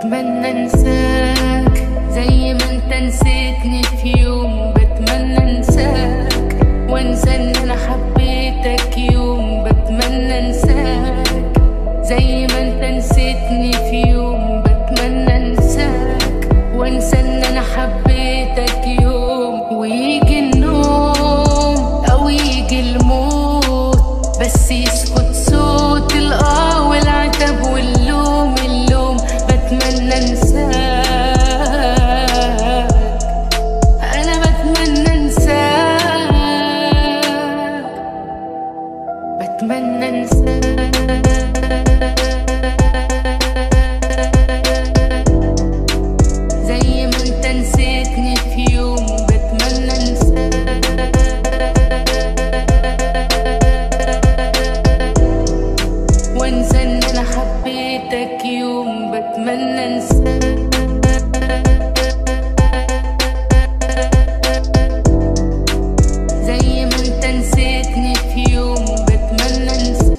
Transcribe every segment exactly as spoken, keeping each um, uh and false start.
بتمنى انساك زي ما انت نسيتني في يوم. بتمنى انساك وانسى ان انا حبيتك يوم. بتمنى انساك زي ما انت نسيتني في يوم. بتمنى انساك وانسى ان انا حبيتك يوم. ويجي النوم او يجي الموت بس يسكت صوت الاه والعتب واللوم اللوم. بتمنى انساك انا بتمنى انساك بتمنى انساك زي ما انت نسيتني في يوم. بتمنى انساك وانسى ان انا حبيتك يوم. بتمنى انساك زي ما انت نسيتني في يوم. بتمنى انساك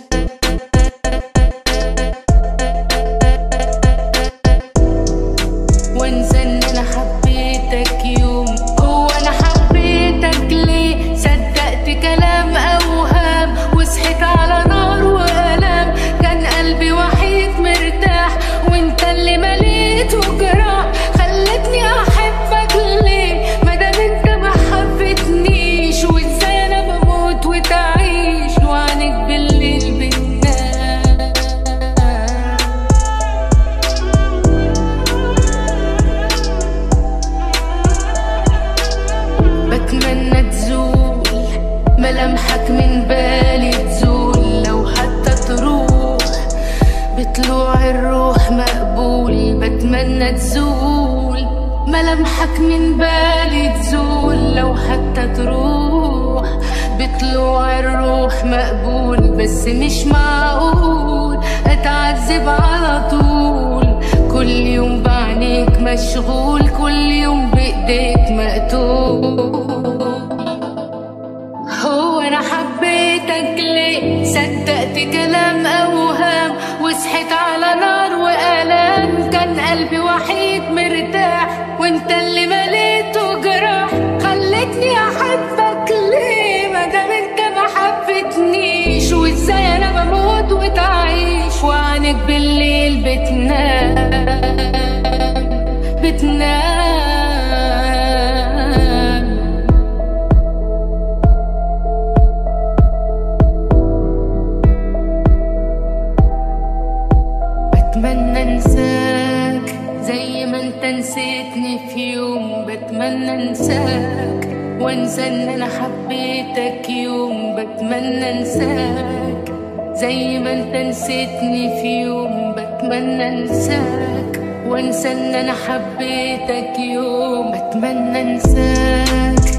وانسى ان انا حبيتك يوم. هو انا حبيتك ليه؟ صدقت كلام اوهام وصحيت على نار والام. كان قلبي وحيد مرتاح وانت اللي مليته جراح. خلتني احبك ليه مادام انت ما حبتنيش؟ وازاي انا بموت وتعيش وعنك بالليل بتنام. بتمنى تزول ملامحك من بالي تزول. لو حتى تروح بطلوع الروح مقبول. بتمنى تزول ملامحك من بالي تزول. لو حتى تروح بطلوع الروح مقبول. بس مش معقول اتعذب على طول. كل يوم بعينيك مشغول. كل يوم بايديك مقتول. هو انا حبيتك ليه؟ صدقت كلام اوهام وصحيت على نار والام. كان قلبي وحيد مرتاح وانت اللي مليته جراح. خلتني احبك ليه مادام انت ما حبتنيش؟ وازاي انا بموت وتعيش وعنك بالليل بتنام بتنام. بتمنى انساك زي ما انت نسيتني في يوم. بتمنى انساك وانسى ان انا حبيتك يوم. بتمنى انساك زي ما انت نسيتني في يوم. بتمنى انساك وانسى ان انا حبيتك يوم. بتمنى انساك